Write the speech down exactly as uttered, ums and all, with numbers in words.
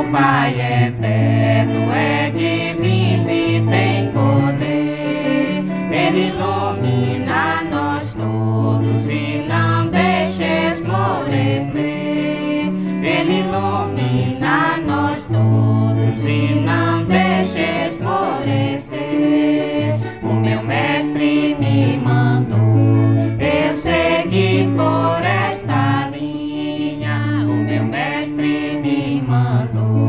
Pai eterno é divino e tem poder. Ele ilumina nós todos e não deixa esmorecer. Ele ilumina nós todos e não deixa esmorecer. O meu mestre me mandou eu seguir por esta linha. O meu mestre me mandou